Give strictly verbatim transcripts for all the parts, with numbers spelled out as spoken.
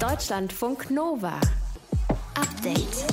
Deutschlandfunk Nova. Update.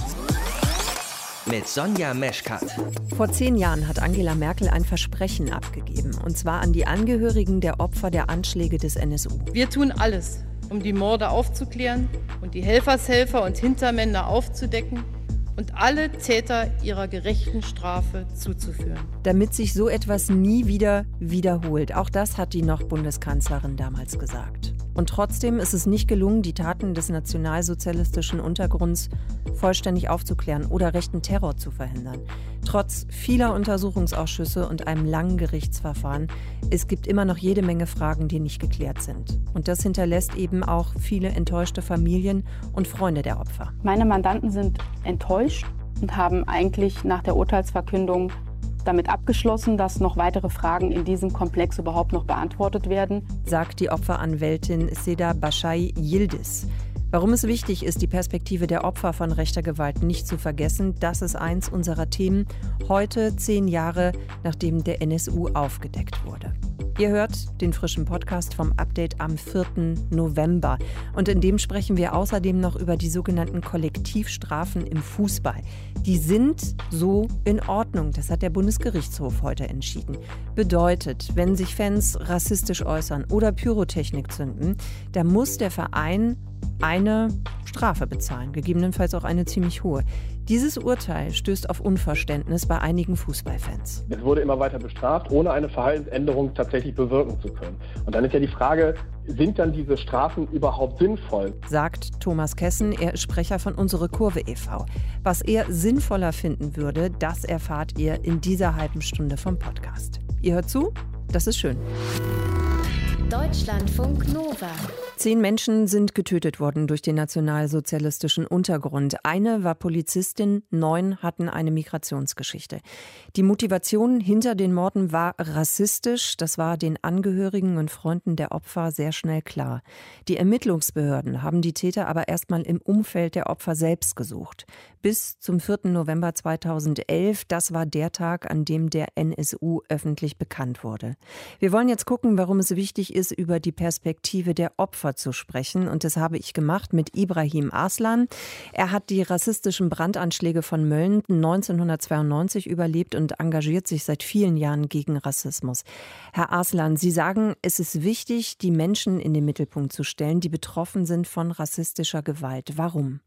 Mit Sonja Meschkat. Vor zehn Jahren hat Angela Merkel ein Versprechen abgegeben. Und zwar an die Angehörigen der Opfer der Anschläge des N S U. Wir tun alles, um die Morde aufzuklären und die Helfershelfer und Hintermänner aufzudecken und alle Täter ihrer gerechten Strafe zuzuführen. Damit sich so etwas nie wieder wiederholt. Auch das hat die noch Bundeskanzlerin damals gesagt. Und trotzdem ist es nicht gelungen, die Taten des nationalsozialistischen Untergrunds vollständig aufzuklären oder rechten Terror zu verhindern. Trotz vieler Untersuchungsausschüsse und einem langen Gerichtsverfahren, es gibt immer noch jede Menge Fragen, die nicht geklärt sind. Und das hinterlässt eben auch viele enttäuschte Familien und Freunde der Opfer. Meine Mandanten sind enttäuscht und haben eigentlich nach der Urteilsverkündung damit abgeschlossen, dass noch weitere Fragen in diesem Komplex überhaupt noch beantwortet werden, sagt die Opferanwältin Seda Bashai Yildiz. Warum es wichtig ist, die Perspektive der Opfer von rechter Gewalt nicht zu vergessen, das ist eins unserer Themen, heute zehn Jahre nachdem der N S U aufgedeckt wurde. Ihr hört den frischen Podcast vom Update am vierten November. Und in dem sprechen wir außerdem noch über die sogenannten Kollektivstrafen im Fußball. Die sind so in Ordnung. Das hat der Bundesgerichtshof heute entschieden. Bedeutet, wenn sich Fans rassistisch äußern oder Pyrotechnik zünden, dann muss der Verein eine Strafe bezahlen, gegebenenfalls auch eine ziemlich hohe. Dieses Urteil stößt auf Unverständnis bei einigen Fußballfans. Es wurde immer weiter bestraft, ohne eine Verhaltensänderung tatsächlich bewirken zu können. Und dann ist ja die Frage, sind dann diese Strafen überhaupt sinnvoll? Sagt Thomas Kessen, er ist Sprecher von Unsere Kurve e V Was er sinnvoller finden würde, das erfahrt ihr in dieser halben Stunde vom Podcast. Ihr hört zu? Das ist schön. Deutschlandfunk Nova. Zehn Menschen sind getötet worden durch den nationalsozialistischen Untergrund. Eine war Polizistin, neun hatten eine Migrationsgeschichte. Die Motivation hinter den Morden war rassistisch. Das war den Angehörigen und Freunden der Opfer sehr schnell klar. Die Ermittlungsbehörden haben die Täter aber erstmal im Umfeld der Opfer selbst gesucht. Bis zum vierten November zweitausendelf, das war der Tag, an dem der N S U öffentlich bekannt wurde. Wir wollen jetzt gucken, warum es wichtig ist, über die Perspektive der Opfer zu sprechen. Und das habe ich gemacht mit Ibrahim Arslan. Er hat die rassistischen Brandanschläge von Mölln neunzehnhundertzweiundneunzig überlebt und engagiert sich seit vielen Jahren gegen Rassismus. Herr Arslan, Sie sagen, es ist wichtig, die Menschen in den Mittelpunkt zu stellen, die betroffen sind von rassistischer Gewalt. Warum?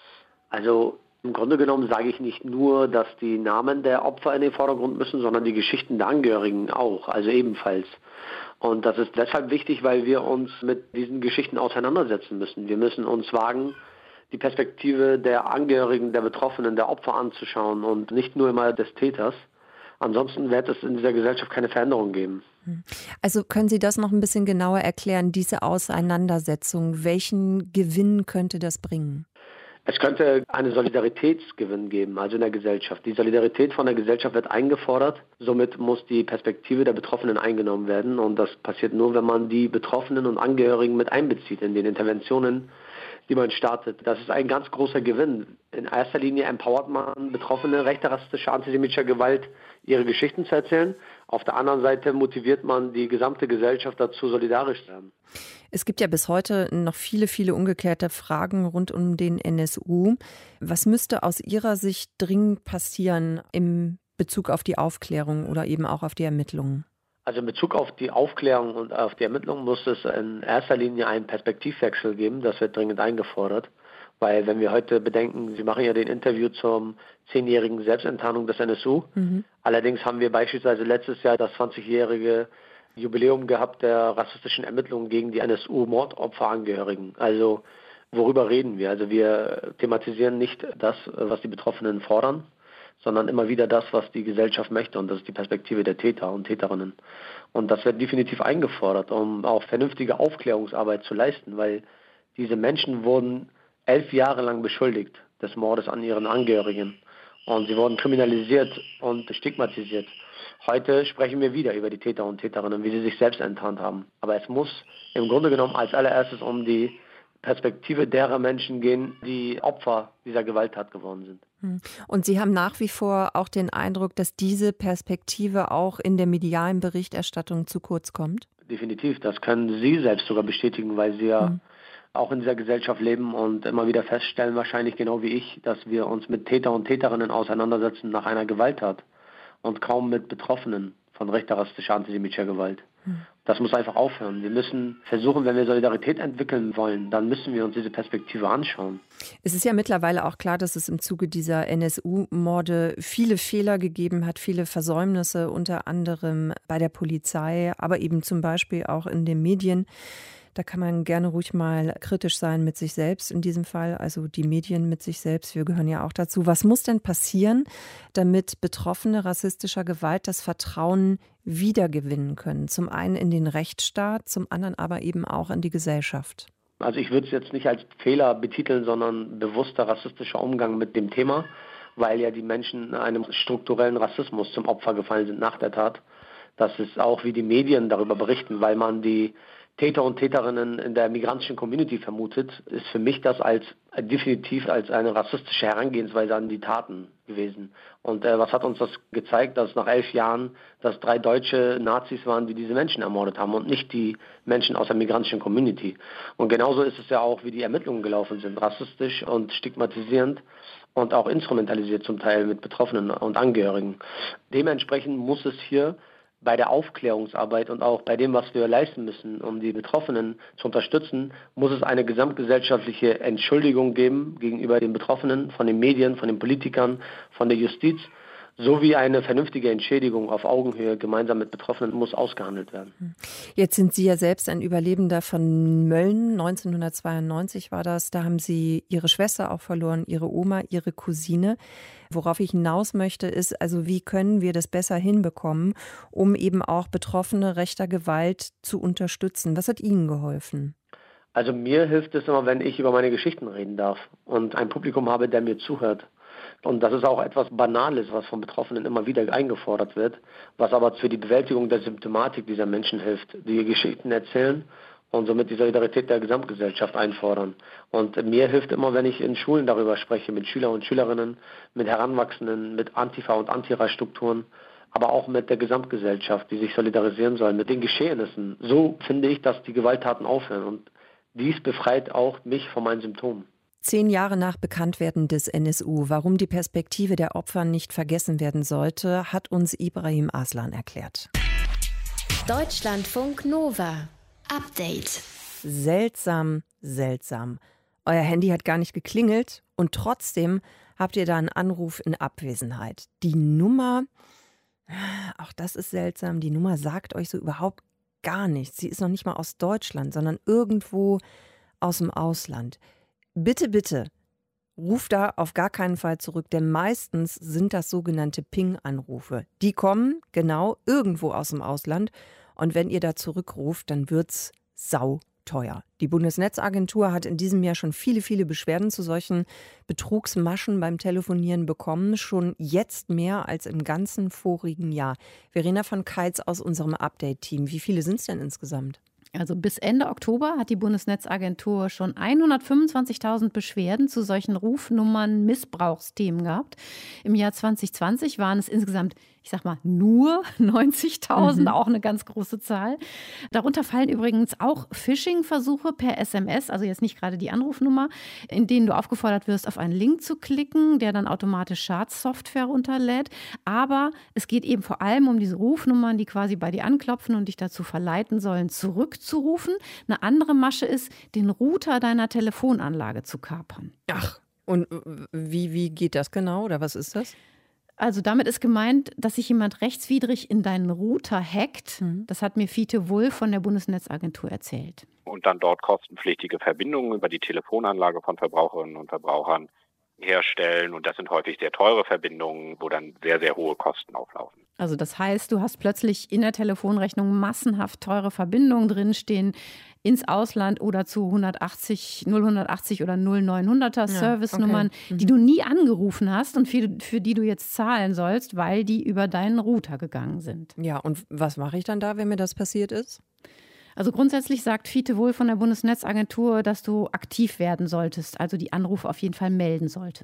Also im Grunde genommen sage ich nicht nur, dass die Namen der Opfer in den Vordergrund müssen, sondern die Geschichten der Angehörigen auch, also ebenfalls. Und das ist deshalb wichtig, weil wir uns mit diesen Geschichten auseinandersetzen müssen. Wir müssen uns wagen, die Perspektive der Angehörigen, der Betroffenen, der Opfer anzuschauen und nicht nur immer des Täters. Ansonsten wird es in dieser Gesellschaft keine Veränderung geben. Also können Sie das noch ein bisschen genauer erklären, diese Auseinandersetzung? Welchen Gewinn könnte das bringen? Es könnte einen Solidaritätsgewinn geben, also in der Gesellschaft. Die Solidarität von der Gesellschaft wird eingefordert. Somit muss die Perspektive der Betroffenen eingenommen werden. Und das passiert nur, wenn man die Betroffenen und Angehörigen mit einbezieht in den Interventionen, die man startet. Das ist ein ganz großer Gewinn. In erster Linie empowert man Betroffene rechter, rassistischer, antisemitischer Gewalt, ihre Geschichten zu erzählen. Auf der anderen Seite motiviert man die gesamte Gesellschaft dazu, solidarisch zu werden. Es gibt ja bis heute noch viele, viele ungeklärte Fragen rund um den N S U. Was müsste aus Ihrer Sicht dringend passieren im Bezug auf die Aufklärung oder eben auch auf die Ermittlungen? Also in Bezug auf die Aufklärung und auf die Ermittlungen muss es in erster Linie einen Perspektivwechsel geben. Das wird dringend eingefordert. Weil wenn wir heute bedenken, Sie machen ja den Interview zum zehnjährigen Selbstenttarnung des N S U. Mhm. Allerdings haben wir beispielsweise letztes Jahr das zwanzigjährige Jubiläum gehabt der rassistischen Ermittlungen gegen die N S U-Mordopferangehörigen. Also worüber reden wir? Also wir thematisieren nicht das, was die Betroffenen fordern, sondern immer wieder das, was die Gesellschaft möchte. Und das ist die Perspektive der Täter und Täterinnen. Und das wird definitiv eingefordert, um auch vernünftige Aufklärungsarbeit zu leisten, weil diese Menschen wurden elf Jahre lang beschuldigt des Mordes an ihren Angehörigen. Und sie wurden kriminalisiert und stigmatisiert. Heute sprechen wir wieder über die Täter und Täterinnen, wie sie sich selbst enttarnt haben. Aber es muss im Grunde genommen als allererstes um die Perspektive derer Menschen gehen, die Opfer dieser Gewalttat geworden sind. Und Sie haben nach wie vor auch den Eindruck, dass diese Perspektive auch in der medialen Berichterstattung zu kurz kommt? Definitiv, das können Sie selbst sogar bestätigen, weil Sie ja mhm. auch in dieser Gesellschaft leben und immer wieder feststellen, wahrscheinlich genau wie ich, dass wir uns mit Täter und Täterinnen auseinandersetzen nach einer Gewalttat und kaum mit Betroffenen von rechter, rassistischer, antisemitischer Gewalt. Das muss einfach aufhören. Wir müssen versuchen, wenn wir Solidarität entwickeln wollen, dann müssen wir uns diese Perspektive anschauen. Es ist ja mittlerweile auch klar, dass es im Zuge dieser N S U-Morde viele Fehler gegeben hat, viele Versäumnisse, unter anderem bei der Polizei, aber eben zum Beispiel auch in den Medien. Da kann man gerne ruhig mal kritisch sein mit sich selbst in diesem Fall, also die Medien mit sich selbst. Wir gehören ja auch dazu. Was muss denn passieren, damit Betroffene rassistischer Gewalt das Vertrauen wiedergewinnen können? Zum einen in den Rechtsstaat, zum anderen aber eben auch in die Gesellschaft. Also ich würde es jetzt nicht als Fehler betiteln, sondern bewusster rassistischer Umgang mit dem Thema, weil ja die Menschen einem strukturellen Rassismus zum Opfer gefallen sind nach der Tat. Das ist auch, wie die Medien darüber berichten, weil man die Täter und Täterinnen in der migrantischen Community vermutet, ist für mich das als definitiv als eine rassistische Herangehensweise an die Taten gewesen. Und äh, was hat uns das gezeigt, dass nach elf Jahren das drei deutsche Nazis waren, die diese Menschen ermordet haben und nicht die Menschen aus der migrantischen Community. Und genauso ist es ja auch, wie die Ermittlungen gelaufen sind, rassistisch und stigmatisierend und auch instrumentalisiert zum Teil mit Betroffenen und Angehörigen. Dementsprechend muss es hier bei der Aufklärungsarbeit und auch bei dem, was wir leisten müssen, um die Betroffenen zu unterstützen, muss es eine gesamtgesellschaftliche Entschuldigung geben gegenüber den Betroffenen, von den Medien, von den Politikern, von der Justiz, sowie eine vernünftige Entschädigung auf Augenhöhe gemeinsam mit Betroffenen muss ausgehandelt werden. Jetzt sind Sie ja selbst ein Überlebender von Mölln. neunzehnhundertzweiundneunzig war das. Da haben Sie Ihre Schwester auch verloren, Ihre Oma, Ihre Cousine. Worauf ich hinaus möchte, ist, also wie können wir das besser hinbekommen, um eben auch Betroffene rechter Gewalt zu unterstützen? Was hat Ihnen geholfen? Also mir hilft es immer, wenn ich über meine Geschichten reden darf und ein Publikum habe, der mir zuhört. Und das ist auch etwas Banales, was von Betroffenen immer wieder eingefordert wird, was aber für die Bewältigung der Symptomatik dieser Menschen hilft, die Geschichten erzählen und somit die Solidarität der Gesamtgesellschaft einfordern. Und mir hilft immer, wenn ich in Schulen darüber spreche, mit Schülern und Schülerinnen, mit Heranwachsenden, mit Antifa- und Antira-Strukturen, aber auch mit der Gesamtgesellschaft, die sich solidarisieren soll, mit den Geschehnissen. So finde ich, dass die Gewalttaten aufhören. Und dies befreit auch mich von meinen Symptomen. Zehn Jahre nach Bekanntwerden des N S U, warum die Perspektive der Opfer nicht vergessen werden sollte, hat uns Ibrahim Aslan erklärt. Deutschlandfunk Nova. Update. Seltsam, seltsam. Euer Handy hat gar nicht geklingelt und trotzdem habt ihr da einen Anruf in Abwesenheit. Die Nummer, auch das ist seltsam, die Nummer sagt euch so überhaupt gar nichts. Sie ist noch nicht mal aus Deutschland, sondern irgendwo aus dem Ausland. Bitte, bitte, ruft da auf gar keinen Fall zurück, denn meistens sind das sogenannte Ping-Anrufe. Die kommen genau irgendwo aus dem Ausland und wenn ihr da zurückruft, dann wird's sauteuer. Die Bundesnetzagentur hat in diesem Jahr schon viele, viele Beschwerden zu solchen Betrugsmaschen beim Telefonieren bekommen, schon jetzt mehr als im ganzen vorigen Jahr. Verena von Keitz aus unserem Update-Team, wie viele sind es denn insgesamt? Also bis Ende Oktober hat die Bundesnetzagentur schon hundertfünfundzwanzigtausend Beschwerden zu solchen Rufnummern Missbrauchsthemen gehabt. Im Jahr zwanzig zwanzig waren es insgesamt, ich sag mal, nur neunzigtausend, mhm. auch eine ganz große Zahl. Darunter fallen übrigens auch Phishing-Versuche per S M S, also jetzt nicht gerade die Anrufnummer, in denen du aufgefordert wirst, auf einen Link zu klicken, der dann automatisch Schadsoftware runterlädt. Aber es geht eben vor allem um diese Rufnummern, die quasi bei dir anklopfen und dich dazu verleiten sollen, zurückzurufen. Eine andere Masche ist, den Router deiner Telefonanlage zu kapern. Ach, und wie, wie geht das genau oder was ist das? Also damit ist gemeint, dass sich jemand rechtswidrig in deinen Router hackt. Mhm. Das hat mir Fiete Wulff von der Bundesnetzagentur erzählt. Und dann dort kostenpflichtige Verbindungen über die Telefonanlage von Verbraucherinnen und Verbrauchern herstellen. Und das sind häufig sehr teure Verbindungen, wo dann sehr, sehr hohe Kosten auflaufen. Also das heißt, du hast plötzlich in der Telefonrechnung massenhaft teure Verbindungen drinstehen ins Ausland oder zu hundertachtzig, null hundertachtzig oder null neunhunderter ja, Servicenummern, okay. mhm. die du nie angerufen hast und für, für die du jetzt zahlen sollst, weil die über deinen Router gegangen sind. Ja, und was mache ich dann da, wenn mir das passiert ist? Also grundsätzlich sagt Fiete Wulff von der Bundesnetzagentur, dass du aktiv werden solltest, also die Anrufe auf jeden Fall melden solltest.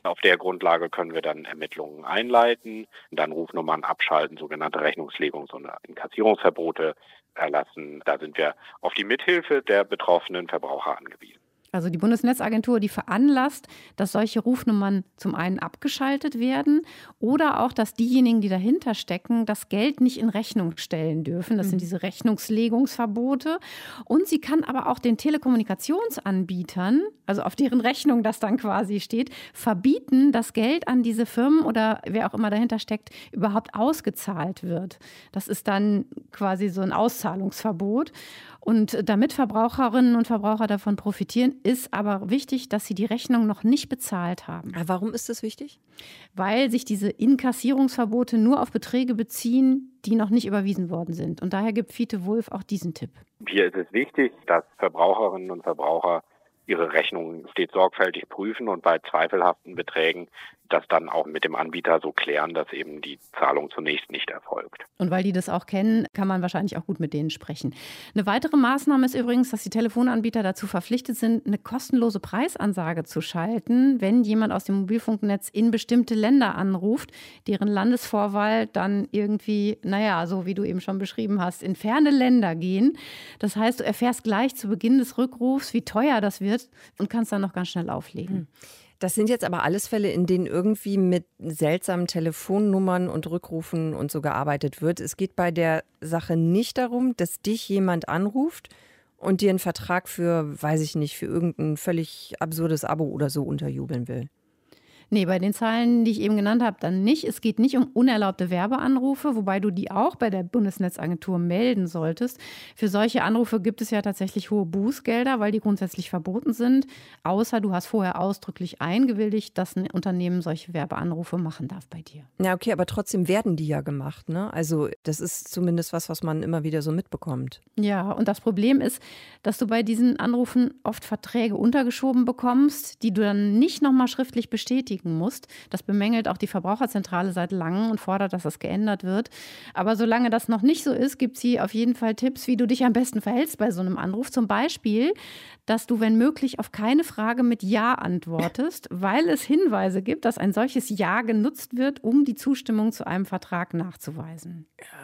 Auf der Grundlage können wir dann Ermittlungen einleiten, dann Rufnummern abschalten, sogenannte Rechnungslegungs- und Inkassierungsverbote erlassen. Da sind wir auf die Mithilfe der betroffenen Verbraucher angewiesen. Also die Bundesnetzagentur, die veranlasst, dass solche Rufnummern zum einen abgeschaltet werden oder auch, dass diejenigen, die dahinter stecken, das Geld nicht in Rechnung stellen dürfen. Das sind diese Rechnungslegungsverbote. Und sie kann aber auch den Telekommunikationsanbietern, also auf deren Rechnung das dann quasi steht, verbieten, dass Geld an diese Firmen oder wer auch immer dahinter steckt, überhaupt ausgezahlt wird. Das ist dann quasi so ein Auszahlungsverbot. Und damit Verbraucherinnen und Verbraucher davon profitieren, ist aber wichtig, dass sie die Rechnung noch nicht bezahlt haben. Warum ist das wichtig? Weil sich diese Inkassierungsverbote nur auf Beträge beziehen, die noch nicht überwiesen worden sind. Und daher gibt Fiete Wulff auch diesen Tipp. Hier ist es wichtig, dass Verbraucherinnen und Verbraucher ihre Rechnungen stets sorgfältig prüfen und bei zweifelhaften Beträgen das dann auch mit dem Anbieter so klären, dass eben die Zahlung zunächst nicht erfolgt. Und weil die das auch kennen, kann man wahrscheinlich auch gut mit denen sprechen. Eine weitere Maßnahme ist übrigens, dass die Telefonanbieter dazu verpflichtet sind, eine kostenlose Preisansage zu schalten, wenn jemand aus dem Mobilfunknetz in bestimmte Länder anruft, deren Landesvorwahl dann irgendwie, naja, so wie du eben schon beschrieben hast, in ferne Länder gehen. Das heißt, du erfährst gleich zu Beginn des Rückrufs, wie teuer das wird und kannst dann noch ganz schnell auflegen. Das sind jetzt aber alles Fälle, in denen irgendwie mit seltsamen Telefonnummern und Rückrufen und so gearbeitet wird. Es geht bei der Sache nicht darum, dass dich jemand anruft und dir einen Vertrag für, weiß ich nicht, für irgendein völlig absurdes Abo oder so unterjubeln will. Nee, bei den Zahlen, die ich eben genannt habe, dann nicht. Es geht nicht um unerlaubte Werbeanrufe, wobei du die auch bei der Bundesnetzagentur melden solltest. Für solche Anrufe gibt es ja tatsächlich hohe Bußgelder, weil die grundsätzlich verboten sind, außer du hast vorher ausdrücklich eingewilligt, dass ein Unternehmen solche Werbeanrufe machen darf bei dir. Ja, okay, aber trotzdem werden die ja gemacht, ne? Also das ist zumindest was, was man immer wieder so mitbekommt. Ja, und das Problem ist, dass du bei diesen Anrufen oft Verträge untergeschoben bekommst, die du dann nicht nochmal schriftlich bestätigen musst. Das bemängelt auch die Verbraucherzentrale seit langem und fordert, dass das geändert wird. Aber solange das noch nicht so ist, gibt sie auf jeden Fall Tipps, wie du dich am besten verhältst bei so einem Anruf. Zum Beispiel, dass du, wenn möglich, auf keine Frage mit Ja antwortest, weil es Hinweise gibt, dass ein solches Ja genutzt wird, um die Zustimmung zu einem Vertrag nachzuweisen.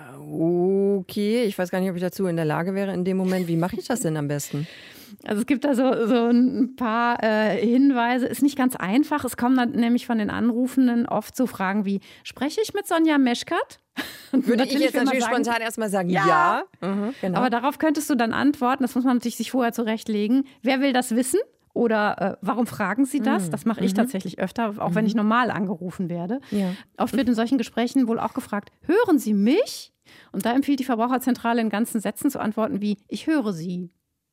Okay, ich weiß gar nicht, ob ich dazu in der Lage wäre in dem Moment. Wie mache ich das denn am besten? Also es gibt da so, so ein paar äh, Hinweise. Ist nicht ganz einfach. Es kommen dann nämlich von den Anrufenden oft so Fragen wie, spreche ich mit Sonja Meschkat? Würde ich jetzt natürlich sagen, spontan erstmal sagen, ja. ja. Mhm, genau. Aber darauf könntest du dann antworten. Das muss man natürlich sich vorher zurechtlegen. Wer will das wissen? Oder äh, warum fragen Sie das? Das mache ich mhm. tatsächlich öfter, auch mhm. wenn ich normal angerufen werde. Ja. Oft wird in solchen Gesprächen wohl auch gefragt, hören Sie mich? Und da empfiehlt die Verbraucherzentrale in ganzen Sätzen zu antworten wie, ich höre Sie.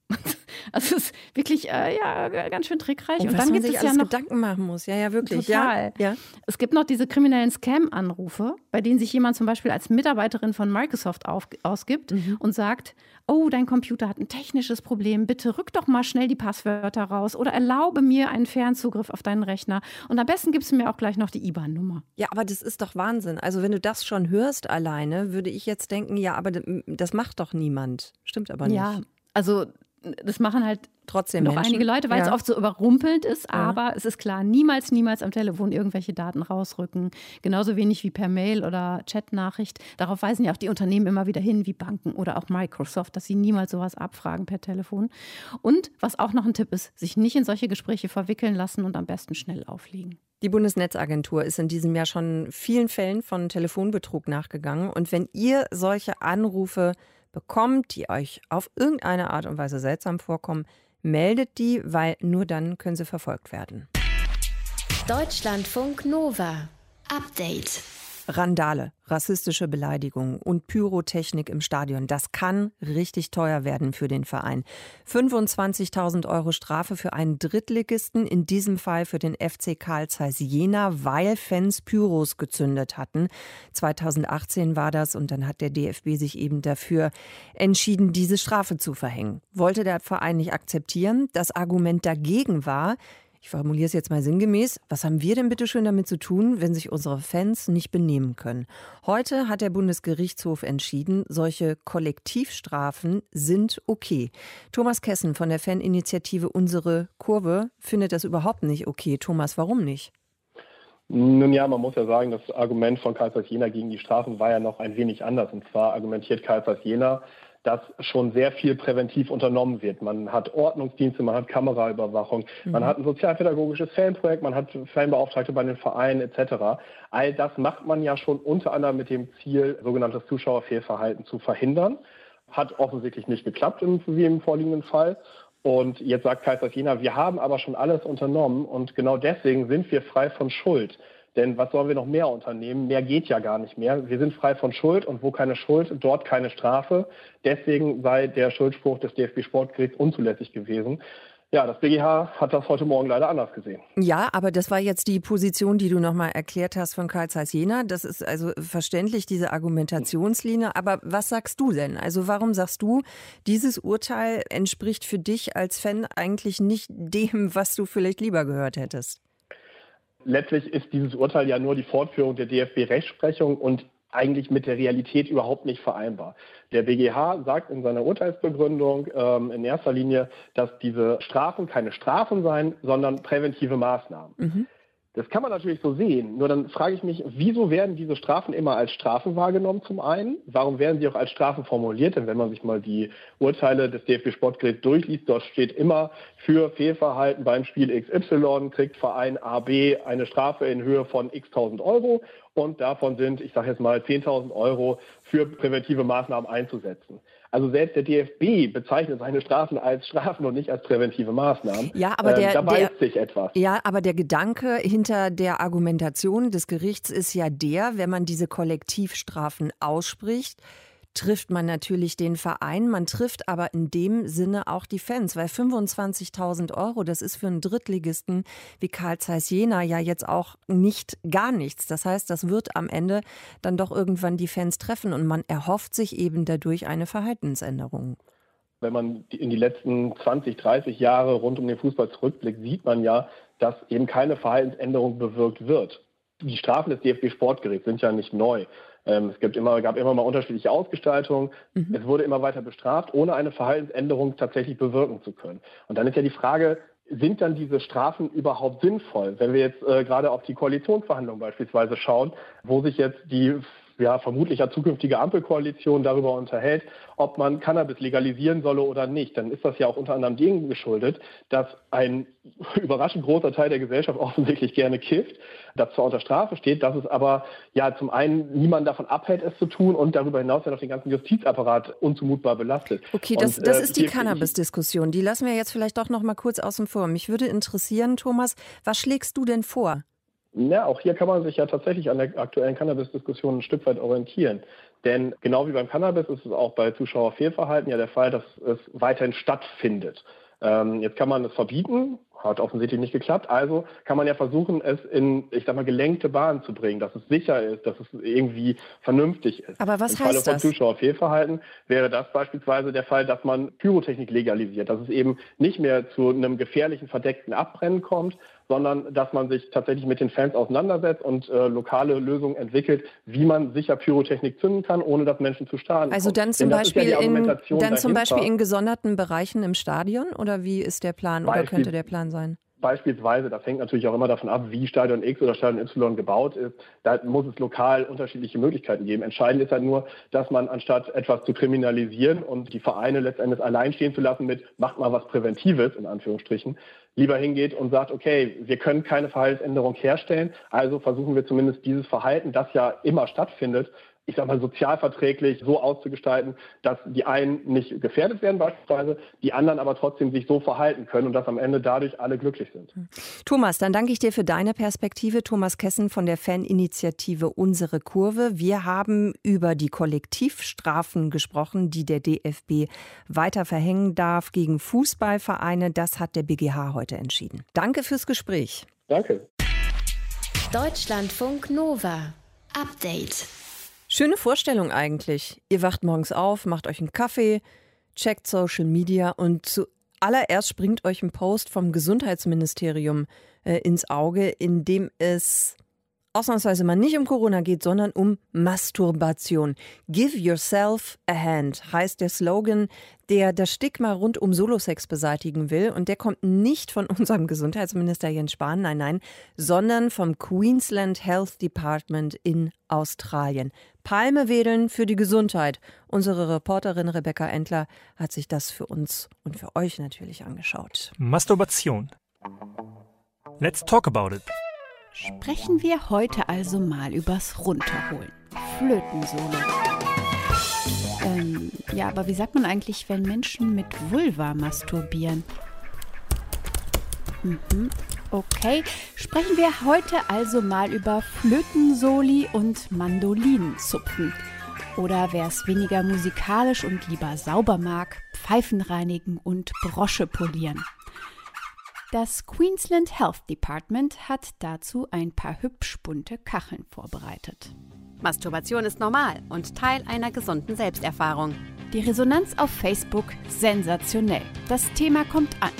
Also es ist wirklich äh, ja, ganz schön trickreich. Und, und was dann man gibt sich es alles ja noch Gedanken machen muss. Ja, ja, wirklich. Total. Ja, ja. Es gibt noch diese kriminellen Scam-Anrufe, bei denen sich jemand zum Beispiel als Mitarbeiterin von Microsoft auf, ausgibt mhm. und sagt, oh, dein Computer hat ein technisches Problem, bitte rück doch mal schnell die Passwörter raus oder erlaube mir einen Fernzugriff auf deinen Rechner. Und am besten gibst du mir auch gleich noch die I B A N-Nummer. Ja, aber das ist doch Wahnsinn. Also wenn du das schon hörst alleine, würde ich jetzt denken, ja, aber das macht doch niemand. Stimmt aber nicht. Ja, also das machen halt trotzdem noch Menschen. einige Leute, weil ja. es oft so überrumpelnd ist. Ja. Aber es ist klar, niemals, niemals am Telefon irgendwelche Daten rausrücken. Genauso wenig wie per Mail oder Chatnachricht. Darauf weisen ja auch die Unternehmen immer wieder hin, wie Banken oder auch Microsoft, dass sie niemals sowas abfragen per Telefon. Und was auch noch ein Tipp ist, sich nicht in solche Gespräche verwickeln lassen und am besten schnell auflegen. Die Bundesnetzagentur ist in diesem Jahr schon vielen Fällen von Telefonbetrug nachgegangen. Und wenn ihr solche Anrufe bekommt, die euch auf irgendeine Art und Weise seltsam vorkommen, meldet die, weil nur dann können sie verfolgt werden. Deutschlandfunk Nova. Update. Randale, rassistische Beleidigungen und Pyrotechnik im Stadion, das kann richtig teuer werden für den Verein. fünfundzwanzigtausend Euro Strafe für einen Drittligisten, in diesem Fall für den F C Carl Zeiss Jena, weil Fans Pyros gezündet hatten. zweitausendachtzehn war das und dann hat der D F B sich eben dafür entschieden, diese Strafe zu verhängen. Wollte der Verein nicht akzeptieren. Das Argument dagegen war, ich formuliere es jetzt mal sinngemäß, was haben wir denn bitte schön damit zu tun, wenn sich unsere Fans nicht benehmen können? Heute hat der Bundesgerichtshof entschieden, solche Kollektivstrafen sind okay. Thomas Kessen von der Faninitiative Unsere Kurve findet das überhaupt nicht okay. Thomas, warum nicht? Nun ja, man muss ja sagen, das Argument von Carl Zeiss Jena gegen die Strafen war ja noch ein wenig anders. Und zwar argumentiert Carl Zeiss Jena, dass schon sehr viel präventiv unternommen wird. Man hat Ordnungsdienste, man hat Kameraüberwachung, mhm. man hat ein sozialpädagogisches Fanprojekt, man hat Fanbeauftragte bei den Vereinen et cetera. All das macht man ja schon unter anderem mit dem Ziel, sogenanntes Zuschauerfehlverhalten zu verhindern. Hat offensichtlich nicht geklappt, wie im vorliegenden Fall. Und jetzt sagt Carl Zeiss Jena, wir haben aber schon alles unternommen und genau deswegen sind wir frei von Schuld. Denn was sollen wir noch mehr unternehmen? Mehr geht ja gar nicht mehr. Wir sind frei von Schuld und wo keine Schuld, dort keine Strafe. Deswegen sei der Schuldspruch des D F B-Sportgerichts unzulässig gewesen. Ja, das B G H hat das heute Morgen leider anders gesehen. Ja, aber das war jetzt die Position, die du nochmal erklärt hast von Carl Zeiss Jena. Das ist also verständlich, diese Argumentationslinie. Aber was sagst du denn? Also warum sagst du, dieses Urteil entspricht für dich als Fan eigentlich nicht dem, was du vielleicht lieber gehört hättest? Letztlich ist dieses Urteil ja nur die Fortführung der D F B-Rechtsprechung und eigentlich mit der Realität überhaupt nicht vereinbar. Der B G H sagt in seiner Urteilsbegründung ähm, in erster Linie, dass diese Strafen keine Strafen seien, sondern präventive Maßnahmen. Mhm. Das kann man natürlich so sehen. Nur dann frage ich mich, wieso werden diese Strafen immer als Strafen wahrgenommen zum einen? Warum werden sie auch als Strafen formuliert? Denn wenn man sich mal die Urteile des D F B-Sportgerichts durchliest, dort steht immer, für Fehlverhalten beim Spiel X Y kriegt Verein A B eine Strafe in Höhe von x tausend Euro und davon sind, ich sage jetzt mal, zehntausend Euro für präventive Maßnahmen einzusetzen. Also selbst der D F B bezeichnet seine Strafen als Strafen und nicht als präventive Maßnahmen. Ja, aber der, ähm, da beißt der, sich etwas. Ja, aber der Gedanke hinter der Argumentation des Gerichts ist ja der, wenn man diese Kollektivstrafen ausspricht, trifft man natürlich den Verein, man trifft aber in dem Sinne auch die Fans, weil fünfundzwanzigtausend Euro, das ist für einen Drittligisten wie Carl Zeiss Jena ja jetzt auch nicht gar nichts. Das heißt, das wird am Ende dann doch irgendwann die Fans treffen und man erhofft sich eben dadurch eine Verhaltensänderung. Wenn man in die letzten zwanzig, dreißig Jahre rund um den Fußball zurückblickt, sieht man ja, dass eben keine Verhaltensänderung bewirkt wird. Die Strafen des D F B-Sportgerichts sind ja nicht neu. Es gibt immer, gab immer mal unterschiedliche Ausgestaltungen. Mhm. Es wurde immer weiter bestraft, ohne eine Verhaltensänderung tatsächlich bewirken zu können. Und dann ist ja die Frage, sind dann diese Strafen überhaupt sinnvoll? Wenn wir jetzt äh, gerade auf die Koalitionsverhandlungen beispielsweise schauen, wo sich jetzt die ja, vermutlich ja zukünftige Ampelkoalition darüber unterhält, ob man Cannabis legalisieren solle oder nicht, dann ist das ja auch unter anderem dem geschuldet, dass ein überraschend großer Teil der Gesellschaft offensichtlich gerne kifft, das zwar unter Strafe steht, dass es aber ja zum einen niemanden davon abhält, es zu tun und darüber hinaus ja noch den ganzen Justizapparat unzumutbar belastet. Okay, das, und, das äh, ist die Cannabis-Diskussion. Die lassen wir jetzt vielleicht doch noch mal kurz außen vor. Mich würde interessieren, Thomas, was schlägst du denn vor? Ja, auch hier kann man sich ja tatsächlich an der aktuellen Cannabis-Diskussion ein Stück weit orientieren. Denn genau wie beim Cannabis ist es auch bei Zuschauerfehlverhalten ja der Fall, dass es weiterhin stattfindet. Ähm, jetzt kann man es verbieten, hat offensichtlich nicht geklappt. Also kann man ja versuchen, es in, ich sag mal, gelenkte Bahnen zu bringen, dass es sicher ist, dass es irgendwie vernünftig ist. Aber was Im heißt Falle das? von Zuschauerfehlverhalten wäre das beispielsweise der Fall, dass man Pyrotechnik legalisiert, dass es eben nicht mehr zu einem gefährlichen, verdeckten Abbrennen kommt, sondern dass man sich tatsächlich mit den Fans auseinandersetzt und äh, lokale Lösungen entwickelt, wie man sicher Pyrotechnik zünden kann, ohne dass Menschen zu Schaden Also kommen. dann zum, Beispiel, ja in, dann zum Beispiel in gesonderten Bereichen im Stadion? Oder wie ist der Plan oder Beispiel, könnte der Plan sein? Beispielsweise, das hängt natürlich auch immer davon ab, wie Stadion X oder Stadion Y gebaut ist. Da muss es lokal unterschiedliche Möglichkeiten geben. Entscheidend ist halt nur, dass man anstatt etwas zu kriminalisieren und die Vereine letztendlich allein stehen zu lassen mit, macht mal was Präventives, in Anführungsstrichen, lieber hingeht und sagt, okay, wir können keine Verhaltensänderung herstellen, also versuchen wir zumindest dieses Verhalten, das ja immer stattfindet, ich sag mal, sozialverträglich so auszugestalten, dass die einen nicht gefährdet werden beispielsweise, die anderen aber trotzdem sich so verhalten können und dass am Ende dadurch alle glücklich sind. Thomas, dann danke ich dir für deine Perspektive. Thomas Kessen von der Faninitiative Unsere Kurve. Wir haben über die Kollektivstrafen gesprochen, die der D F B weiter verhängen darf gegen Fußballvereine. Das hat der B G H heute entschieden. Danke fürs Gespräch. Danke. Deutschlandfunk Nova. Update. Schöne Vorstellung eigentlich. Ihr wacht morgens auf, macht euch einen Kaffee, checkt Social Media und zuallererst springt euch ein Post vom Gesundheitsministerium äh, ins Auge, in dem es ausnahmsweise mal nicht um Corona geht, sondern um Masturbation. Give yourself a hand heißt der Slogan, der das Stigma rund um Solosex beseitigen will. Und der kommt nicht von unserem Gesundheitsminister Jens Spahn, nein, nein, sondern vom Queensland Health Department in Australien. Palme wedeln für die Gesundheit. Unsere Reporterin Rebecca Endler hat sich das für uns und für euch natürlich angeschaut. Masturbation. Let's talk about it. Sprechen wir heute also mal übers Runterholen. Flötensolo. Ähm, ja, aber wie sagt man eigentlich, wenn Menschen mit Vulva masturbieren? Mhm, okay. Sprechen wir heute also mal über Flötensoli und Mandolinenzupfen. Oder wer es weniger musikalisch und lieber sauber mag, Pfeifen reinigen und Brosche polieren. Das Queensland Health Department hat dazu ein paar hübsch bunte Kacheln vorbereitet. Masturbation ist normal und Teil einer gesunden Selbsterfahrung. Die Resonanz auf Facebook sensationell. Das Thema kommt an.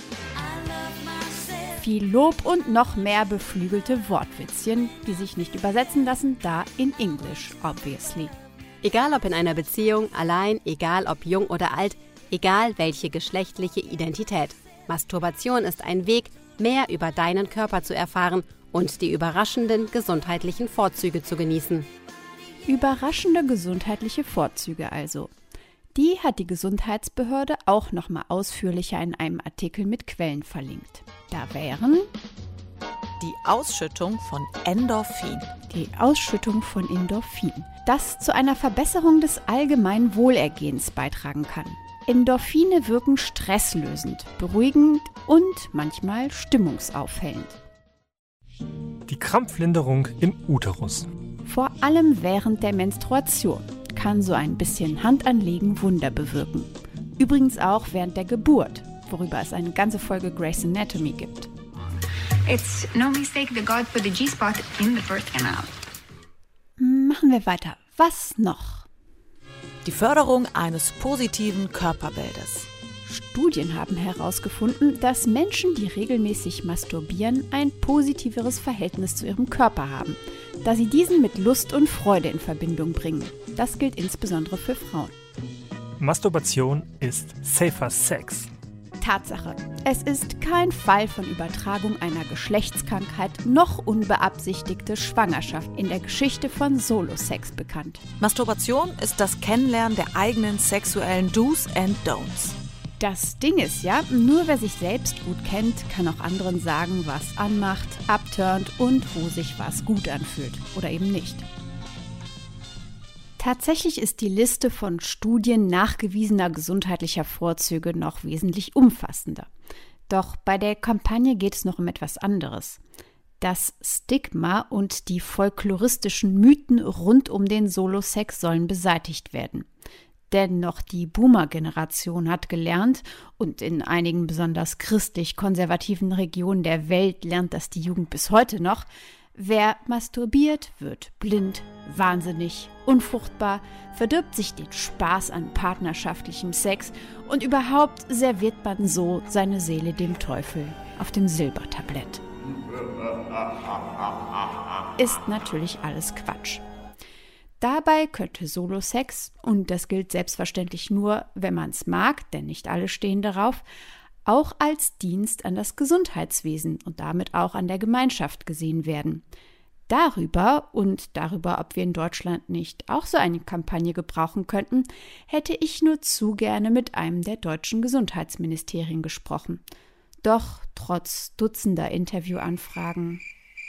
Viel Lob und noch mehr beflügelte Wortwitzchen, die sich nicht übersetzen lassen, da in English, obviously. Egal ob in einer Beziehung, allein, egal ob jung oder alt, egal welche geschlechtliche Identität. Masturbation ist ein Weg, mehr über deinen Körper zu erfahren und die überraschenden gesundheitlichen Vorzüge zu genießen. Überraschende gesundheitliche Vorzüge also. Die hat die Gesundheitsbehörde auch nochmal ausführlicher in einem Artikel mit Quellen verlinkt. Da wären die Ausschüttung von Endorphin. Die Ausschüttung von Endorphin, das zu einer Verbesserung des allgemeinen Wohlergehens beitragen kann. Endorphine wirken stresslösend, beruhigend und manchmal stimmungsaufhellend. Die Krampflinderung im Uterus. Vor allem während der Menstruation kann so ein bisschen Handanlegen Wunder bewirken. Übrigens auch während der Geburt, worüber es eine ganze Folge Grey's Anatomy gibt. It's no mistake the God put the G-spot in the birth canal. Machen wir weiter. Was noch? Die Förderung eines positiven Körperbildes. Studien haben herausgefunden, dass Menschen, die regelmäßig masturbieren, ein positiveres Verhältnis zu ihrem Körper haben, da sie diesen mit Lust und Freude in Verbindung bringen. Das gilt insbesondere für Frauen. Masturbation ist safer Sex. Tatsache. Es ist kein Fall von Übertragung einer Geschlechtskrankheit noch unbeabsichtigte Schwangerschaft in der Geschichte von Solo-Sex bekannt. Masturbation ist das Kennenlernen der eigenen sexuellen Do's and Don'ts. Das Ding ist ja, nur wer sich selbst gut kennt, kann auch anderen sagen, was anmacht, abturnt und wo sich was gut anfühlt oder eben nicht. Tatsächlich ist die Liste von Studien nachgewiesener gesundheitlicher Vorzüge noch wesentlich umfassender. Doch bei der Kampagne geht es noch um etwas anderes. Das Stigma und die folkloristischen Mythen rund um den Solo-Sex sollen beseitigt werden. Denn noch die Boomer-Generation hat gelernt, und in einigen besonders christlich-konservativen Regionen der Welt lernt das die Jugend bis heute noch, wer masturbiert, wird blind, wahnsinnig, unfruchtbar, verdirbt sich den Spaß an partnerschaftlichem Sex und überhaupt serviert man so seine Seele dem Teufel auf dem Silbertablett. Ist natürlich alles Quatsch. Dabei könnte Solo-Sex, und das gilt selbstverständlich nur, wenn man es mag, denn nicht alle stehen darauf, auch als Dienst an das Gesundheitswesen und damit auch an der Gemeinschaft gesehen werden. Darüber und darüber, ob wir in Deutschland nicht auch so eine Kampagne gebrauchen könnten, hätte ich nur zu gerne mit einem der deutschen Gesundheitsministerien gesprochen. Doch trotz dutzender Interviewanfragen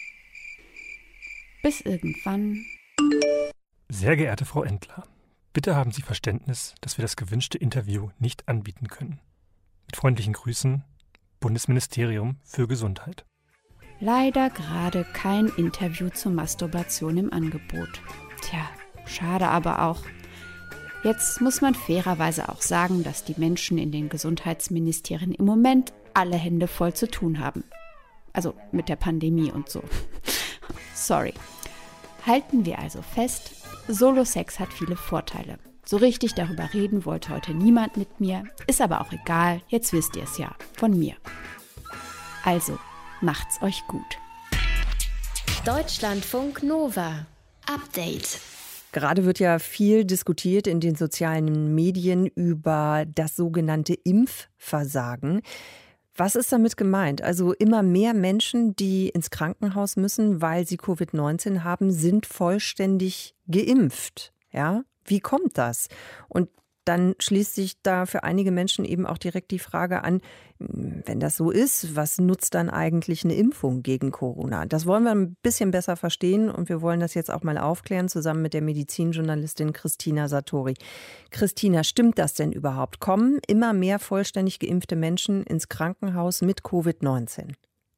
bis irgendwann. Sehr geehrte Frau Endler, bitte haben Sie Verständnis, dass wir das gewünschte Interview nicht anbieten können. Mit freundlichen Grüßen, Bundesministerium für Gesundheit. Leider gerade kein Interview zur Masturbation im Angebot. Tja, schade aber auch. Jetzt muss man fairerweise auch sagen, dass die Menschen in den Gesundheitsministerien im Moment alle Hände voll zu tun haben. Also mit der Pandemie und so. Sorry. Halten wir also fest, Solo-Sex hat viele Vorteile. So richtig darüber reden wollte heute niemand mit mir, ist aber auch egal, jetzt wisst ihr es ja, von mir. Also, macht's euch gut. Deutschlandfunk Nova. Update. Gerade wird ja viel diskutiert in den sozialen Medien über das sogenannte Impfversagen. Was ist damit gemeint? Also immer mehr Menschen, die ins Krankenhaus müssen, weil sie Covid neunzehn haben, sind vollständig geimpft. Ja? Wie kommt das? Und dann schließt sich da für einige Menschen eben auch direkt die Frage an, wenn das so ist, was nutzt dann eigentlich eine Impfung gegen Corona? Das wollen wir ein bisschen besser verstehen und wir wollen das jetzt auch mal aufklären, zusammen mit der Medizinjournalistin Christina Sartori. Christina, stimmt das denn überhaupt? Kommen immer mehr vollständig geimpfte Menschen ins Krankenhaus mit Covid neunzehn?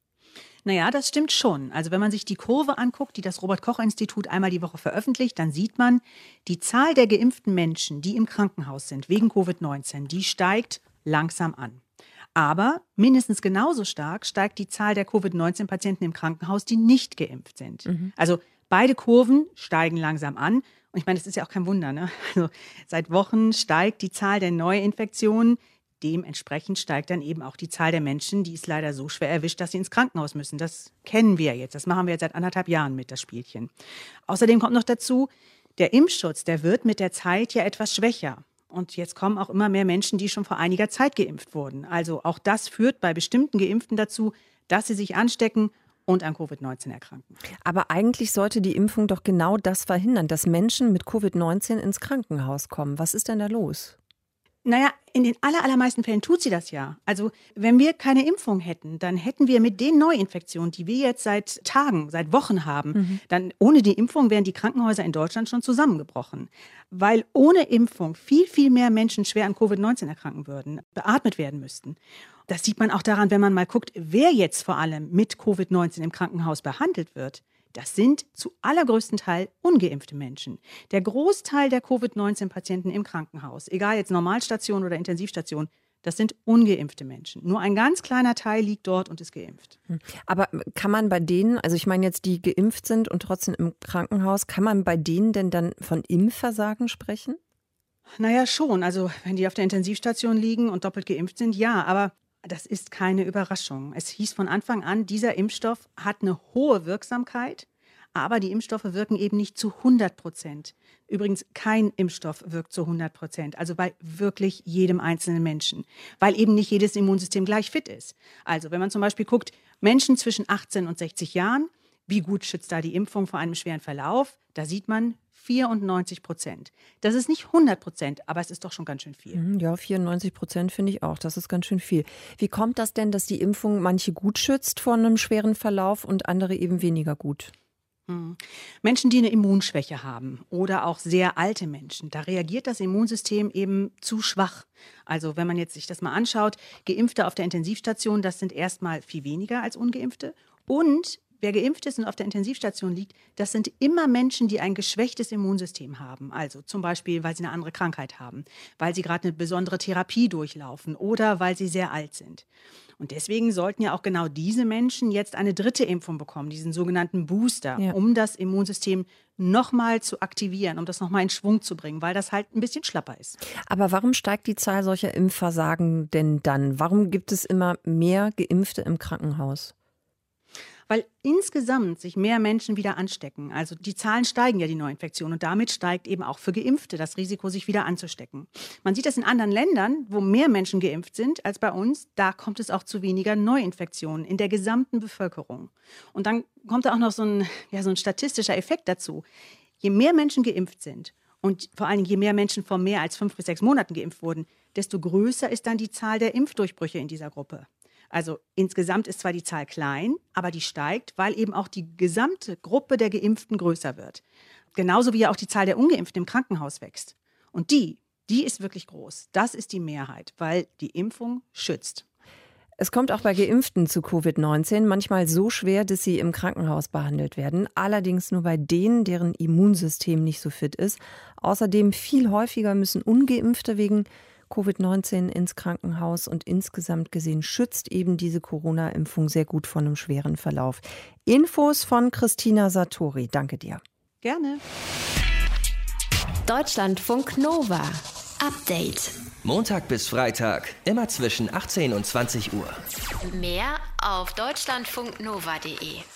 Naja, das stimmt schon. Also wenn man sich die Kurve anguckt, die das Robert-Koch-Institut einmal die Woche veröffentlicht, dann sieht man, die Zahl der geimpften Menschen, die im Krankenhaus sind wegen Covid neunzehn, die steigt langsam an. Aber mindestens genauso stark steigt die Zahl der Covid neunzehn Patienten im Krankenhaus, die nicht geimpft sind. Mhm. Also beide Kurven steigen langsam an. Und ich meine, das ist ja auch kein Wunder, ne? Also seit Wochen steigt die Zahl der Neuinfektionen. Dementsprechend steigt dann eben auch die Zahl der Menschen, die es leider so schwer erwischt, dass sie ins Krankenhaus müssen. Das kennen wir jetzt. Das machen wir jetzt seit anderthalb Jahren mit, das Spielchen. Außerdem kommt noch dazu, der Impfschutz, der wird mit der Zeit ja etwas schwächer. Und jetzt kommen auch immer mehr Menschen, die schon vor einiger Zeit geimpft wurden. Also auch das führt bei bestimmten Geimpften dazu, dass sie sich anstecken und an Covid neunzehn erkranken. Aber eigentlich sollte die Impfung doch genau das verhindern, dass Menschen mit Covid neunzehn ins Krankenhaus kommen. Was ist denn da los? Naja, in den aller, allermeisten Fällen tut sie das ja. Also wenn wir keine Impfung hätten, dann hätten wir mit den Neuinfektionen, die wir jetzt seit Tagen, seit Wochen haben, mhm. dann ohne die Impfung wären die Krankenhäuser in Deutschland schon zusammengebrochen. Weil ohne Impfung viel, viel mehr Menschen schwer an Covid neunzehn erkranken würden, beatmet werden müssten. Das sieht man auch daran, wenn man mal guckt, wer jetzt vor allem mit Covid neunzehn im Krankenhaus behandelt wird. Das sind zu allergrößten Teil ungeimpfte Menschen. Der Großteil der Covid neunzehn Patienten im Krankenhaus, egal jetzt Normalstation oder Intensivstation, das sind ungeimpfte Menschen. Nur ein ganz kleiner Teil liegt dort und ist geimpft. Aber kann man bei denen, also ich meine jetzt, die geimpft sind und trotzdem im Krankenhaus, kann man bei denen denn dann von Impfversagen sprechen? Naja, schon. Also wenn die auf der Intensivstation liegen und doppelt geimpft sind, ja. Aber das ist keine Überraschung. Es hieß von Anfang an, dieser Impfstoff hat eine hohe Wirksamkeit, aber die Impfstoffe wirken eben nicht zu hundert Prozent. Übrigens, kein Impfstoff wirkt zu hundert Prozent, also bei wirklich jedem einzelnen Menschen, weil eben nicht jedes Immunsystem gleich fit ist. Also wenn man zum Beispiel guckt, Menschen zwischen achtzehn und sechzig Jahren, wie gut schützt da die Impfung vor einem schweren Verlauf? Da sieht man vierundneunzig Prozent. Das ist nicht hundert Prozent, aber es ist doch schon ganz schön viel. Ja, vierundneunzig Prozent finde ich auch. Das ist ganz schön viel. Wie kommt das denn, dass die Impfung manche gut schützt vor einem schweren Verlauf und andere eben weniger gut? Hm. Menschen, die eine Immunschwäche haben oder auch sehr alte Menschen, da reagiert das Immunsystem eben zu schwach. Also wenn man jetzt sich das mal anschaut, Geimpfte auf der Intensivstation, das sind erstmal viel weniger als Ungeimpfte. Und wer geimpft ist und auf der Intensivstation liegt, das sind immer Menschen, die ein geschwächtes Immunsystem haben. Also zum Beispiel, weil sie eine andere Krankheit haben, weil sie gerade eine besondere Therapie durchlaufen oder weil sie sehr alt sind. Und deswegen sollten ja auch genau diese Menschen jetzt eine dritte Impfung bekommen, diesen sogenannten Booster, ja. um das Immunsystem nochmal zu aktivieren, um das nochmal in Schwung zu bringen, weil das halt ein bisschen schlapper ist. Aber warum steigt die Zahl solcher Impfversagen denn dann? Warum gibt es immer mehr Geimpfte im Krankenhaus? Weil insgesamt sich mehr Menschen wieder anstecken. Also die Zahlen steigen ja, die Neuinfektionen. Und damit steigt eben auch für Geimpfte das Risiko, sich wieder anzustecken. Man sieht das in anderen Ländern, wo mehr Menschen geimpft sind als bei uns. Da kommt es auch zu weniger Neuinfektionen in der gesamten Bevölkerung. Und dann kommt da auch noch so ein, ja, so ein statistischer Effekt dazu. Je mehr Menschen geimpft sind und vor allen Dingen je mehr Menschen vor mehr als fünf bis sechs Monaten geimpft wurden, desto größer ist dann die Zahl der Impfdurchbrüche in dieser Gruppe. Also insgesamt ist zwar die Zahl klein, aber die steigt, weil eben auch die gesamte Gruppe der Geimpften größer wird. Genauso wie ja auch die Zahl der Ungeimpften im Krankenhaus wächst. Und die, die ist wirklich groß. Das ist die Mehrheit, weil die Impfung schützt. Es kommt auch bei Geimpften zu Covid neunzehn, manchmal so schwer, dass sie im Krankenhaus behandelt werden. Allerdings nur bei denen, deren Immunsystem nicht so fit ist. Außerdem viel häufiger müssen Ungeimpfte wegen Covid neunzehn ins Krankenhaus und insgesamt gesehen schützt eben diese Corona-Impfung sehr gut vor einem schweren Verlauf. Infos von Christina Sartori. Danke dir. Gerne. Deutschlandfunk Nova. Update. Montag bis Freitag, immer zwischen achtzehn und zwanzig Uhr. Mehr auf deutschlandfunknova punkt de.